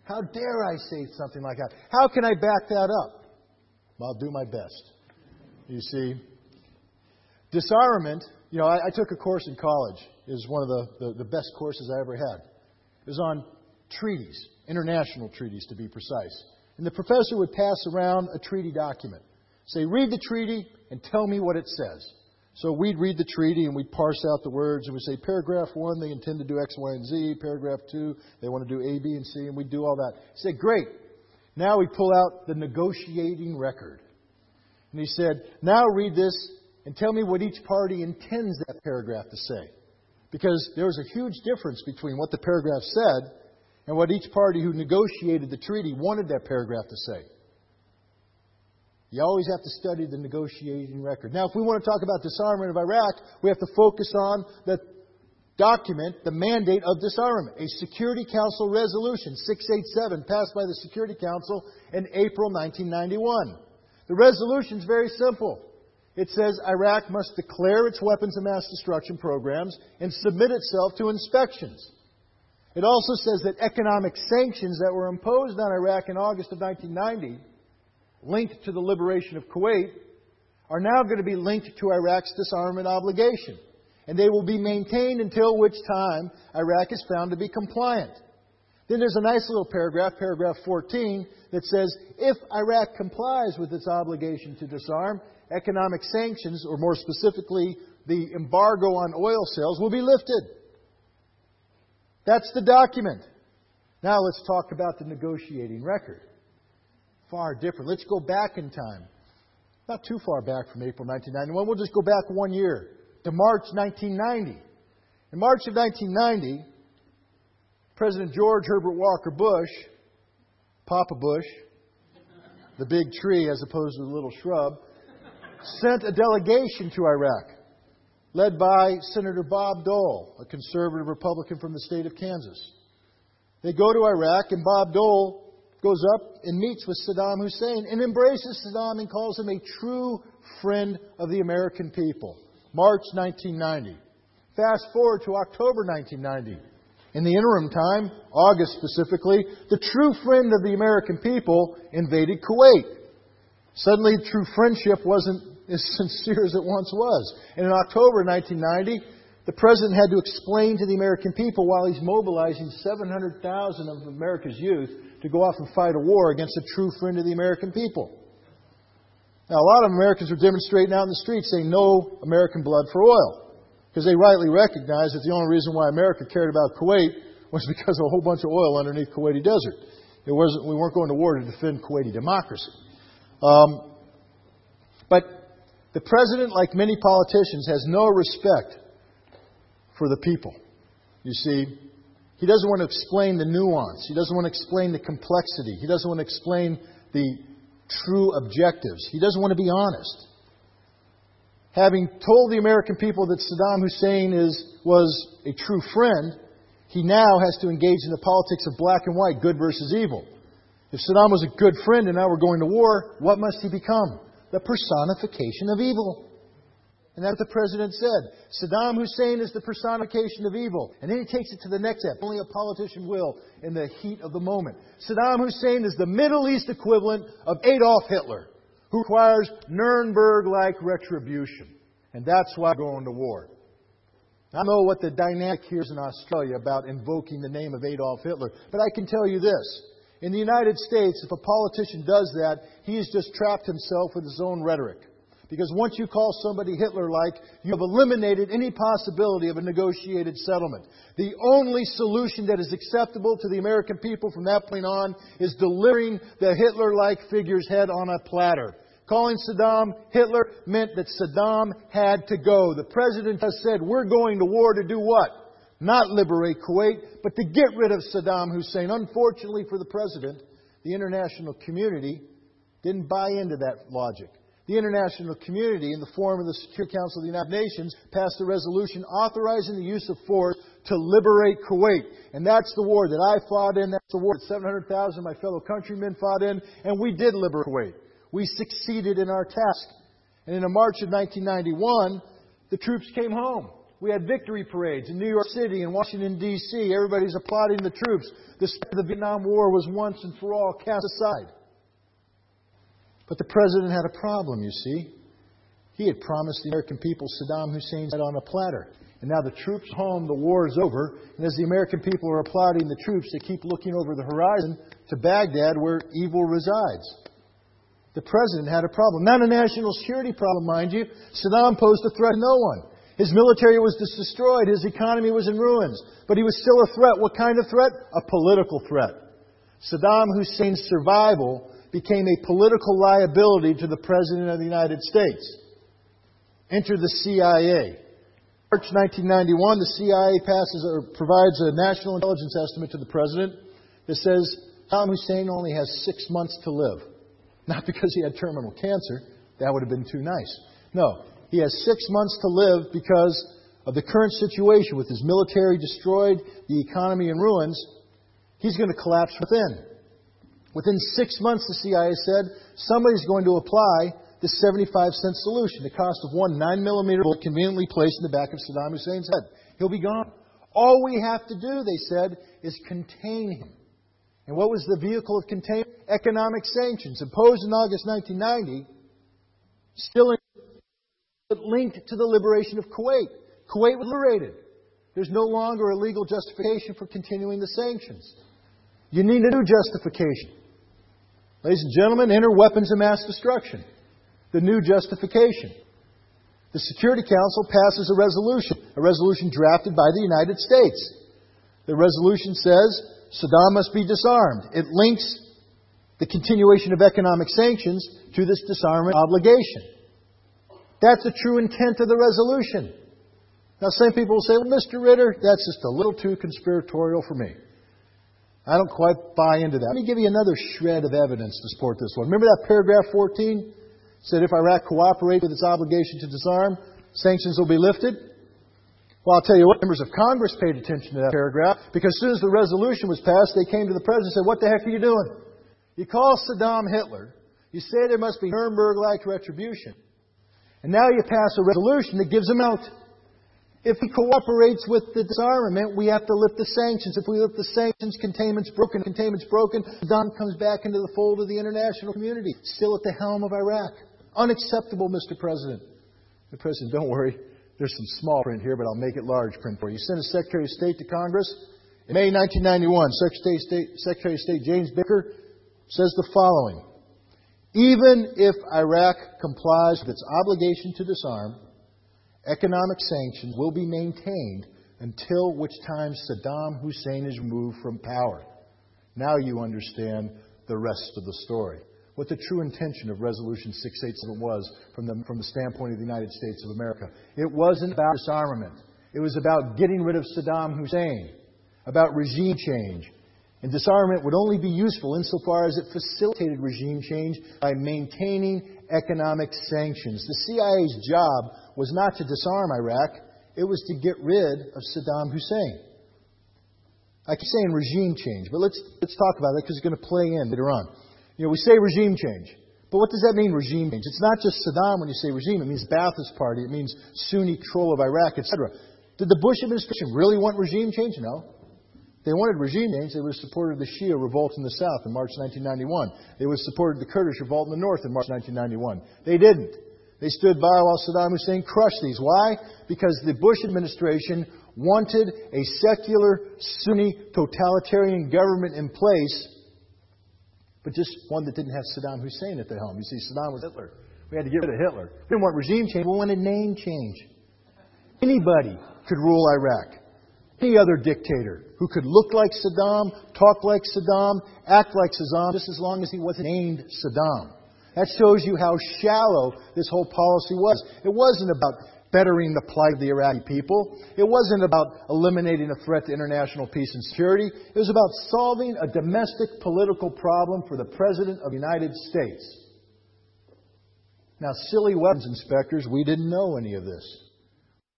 How dare I say something like that? How can I back that up? Well, I'll do my best. You see, disarmament, I took a course in college. It was one of the best courses I ever had. It was on treaties, international treaties to be precise. And the professor would pass around a treaty document. Say, read the treaty and tell me what it says. So we'd read the treaty and we'd parse out the words and we'd say, paragraph 1, they intend to do X, Y, and Z. Paragraph 2, they want to do A, B, and C. And we'd do all that. He said, great. Now we pull out the negotiating record. And he said, now read this and tell me what each party intends that paragraph to say. Because there was a huge difference between what the paragraph said and what each party who negotiated the treaty wanted that paragraph to say. You always have to study the negotiating record. Now, if we want to talk about disarmament of Iraq, we have to focus on the document, the mandate of disarmament. A Security Council resolution, 687, passed by the Security Council in April 1991. The resolution is very simple. It says Iraq must declare its weapons of mass destruction programs and submit itself to inspections. It also says that economic sanctions that were imposed on Iraq in August of 1990, linked to the liberation of Kuwait, are now going to be linked to Iraq's disarmament obligation. And they will be maintained until which time Iraq is found to be compliant. Then there's a nice little paragraph, paragraph 14, that says if Iraq complies with its obligation to disarm, economic sanctions, or more specifically, the embargo on oil sales, will be lifted. That's the document. Now let's talk about the negotiating record. Far different. Let's go back in time. Not too far back from April 1991. We'll just go back 1 year to March 1990. In March of 1990, President George Herbert Walker Bush, Papa Bush, the big tree as opposed to the little shrub, sent a delegation to Iraq, led by Senator Bob Dole, a conservative Republican from the state of Kansas. They go to Iraq, and Bob Dole goes up and meets with Saddam Hussein and embraces Saddam and calls him a true friend of the American people. March 1990. Fast forward to October 1990. In the interim time, August specifically, the true friend of the American people invaded Kuwait. Suddenly, true friendship wasn't as sincere as it once was. And in October 1990, the President had to explain to the American people while he's mobilizing 700,000 of America's youth to go off and fight a war against a true friend of the American people. Now, a lot of Americans were demonstrating out in the streets saying no American blood for oil, because they rightly recognized that the only reason why America cared about Kuwait was because of a whole bunch of oil underneath Kuwaiti desert. We weren't going to war to defend Kuwaiti democracy. But the President, like many politicians, has no respect for the people. You see, he doesn't want to explain the nuance. He doesn't want to explain the complexity. He doesn't want to explain the true objectives. He doesn't want to be honest. Having told the American people that Saddam Hussein was a true friend, he now has to engage in the politics of black and white, good versus evil. If Saddam was a good friend and now we're going to war, what must he become? The personification of evil. And that's what the President said. Saddam Hussein is the personification of evil. And then he takes it to the next step. Only a politician will in the heat of the moment. Saddam Hussein is the Middle East equivalent of Adolf Hitler, who requires Nuremberg-like retribution. And that's why we're going to war. I don't know what the dynamic here is in Australia about invoking the name of Adolf Hitler, but I can tell you this. In the United States, if a politician does that, he has just trapped himself with his own rhetoric. Because once you call somebody Hitler-like, you have eliminated any possibility of a negotiated settlement. The only solution that is acceptable to the American people from that point on is delivering the Hitler-like figure's head on a platter. Calling Saddam Hitler meant that Saddam had to go. The President has said, we're going to war to do what? Not liberate Kuwait, but to get rid of Saddam Hussein. Unfortunately for the President, the international community didn't buy into that logic. The international community, in the form of the Security Council of the United Nations, passed a resolution authorizing the use of force to liberate Kuwait. And that's the war that I fought in. That's the war that 700,000 of my fellow countrymen fought in. And we did liberate Kuwait. We succeeded in our task. And in March of 1991, the troops came home. We had victory parades in New York City and Washington, D.C. Everybody's applauding the troops. The Vietnam War was once and for all cast aside. But the President had a problem, you see. He had promised the American people Saddam Hussein's head on a platter. And now the troops home, the war is over. And as the American people are applauding the troops, they keep looking over the horizon to Baghdad where evil resides. The President had a problem. Not a national security problem, mind you. Saddam posed a threat to no one. His military was destroyed. His economy was in ruins. But he was still a threat. What kind of threat? A political threat. Saddam Hussein's survival became a political liability to the President of the United States. Enter the CIA. March 1991, the CIA provides a national intelligence estimate to the President that says Saddam Hussein only has 6 months to live. Not because he had terminal cancer. That would have been too nice. No. He has 6 months to live because of the current situation with his military destroyed, the economy in ruins. He's going to collapse within. Within 6 months, the CIA said, somebody's going to apply the 75-cent solution, the cost of one 9mm bullet conveniently placed in the back of Saddam Hussein's head. He'll be gone. All we have to do, they said, is contain him. And what was the vehicle of containment? Economic sanctions imposed in August 1990, still linked to the liberation of Kuwait. Kuwait was liberated. There's no longer a legal justification for continuing the sanctions. You need a new justification. Ladies and gentlemen, enter weapons of mass destruction. The new justification. The Security Council passes a resolution drafted by the United States. The resolution says Saddam must be disarmed. It links the continuation of economic sanctions to this disarmament obligation. That's the true intent of the resolution. Now, some people will say, well, Mr. Ritter, that's just a little too conspiratorial for me. I don't quite buy into that. Let me give you another shred of evidence to support this one. Remember that paragraph 14? Said if Iraq cooperates with its obligation to disarm, sanctions will be lifted. Well, I'll tell you what, members of Congress paid attention to that paragraph because as soon as the resolution was passed, they came to the President and said, what the heck are you doing? You call Saddam Hitler. You say there must be Nuremberg-like retribution. And now you pass a resolution that gives him out. If he cooperates with the disarmament, we have to lift the sanctions. If we lift the sanctions, containment's broken. Saddam comes back into the fold of the international community, still at the helm of Iraq. Unacceptable, Mr. President. The President, don't worry. There's some small print here, but I'll make it large print for you. He sent a Secretary of State to Congress. In May 1991, Secretary of State James Baker says the following. Even if Iraq complies with its obligation to disarm, economic sanctions will be maintained until which time Saddam Hussein is removed from power. Now you understand the rest of the story. What the true intention of Resolution 687 was from the standpoint of the United States of America. It wasn't about disarmament. It was about getting rid of Saddam Hussein, about regime change. And disarmament would only be useful insofar as it facilitated regime change by maintaining economic sanctions. The CIA's job was not to disarm Iraq. It was to get rid of Saddam Hussein. I keep saying regime change, but let's talk about that because it's going to play in later on. You know, we say regime change. But what does that mean, regime change? It's not just Saddam when you say regime. It means Ba'athist Party. It means Sunni control of Iraq, etc. Did the Bush administration really want regime change? No. They wanted regime change. They would have supported the Shia revolt in the south in March 1991. They would have supported the Kurdish revolt in the north in March 1991. They didn't. They stood by while Saddam Hussein crushed these. Why? Because the Bush administration wanted a secular Sunni totalitarian government in place, but just one that didn't have Saddam Hussein at the helm. You see, Saddam was Hitler. We had to get rid of Hitler. We didn't want regime change. We wanted name change. Anybody could rule Iraq. Any other dictator who could look like Saddam, talk like Saddam, act like Saddam, just as long as he wasn't named Saddam. That shows you how shallow this whole policy was. It wasn't about bettering the plight of the Iraqi people. It wasn't about eliminating a threat to international peace and security. It was about solving a domestic political problem for the President of the United States. Now, silly weapons inspectors, we didn't know any of this.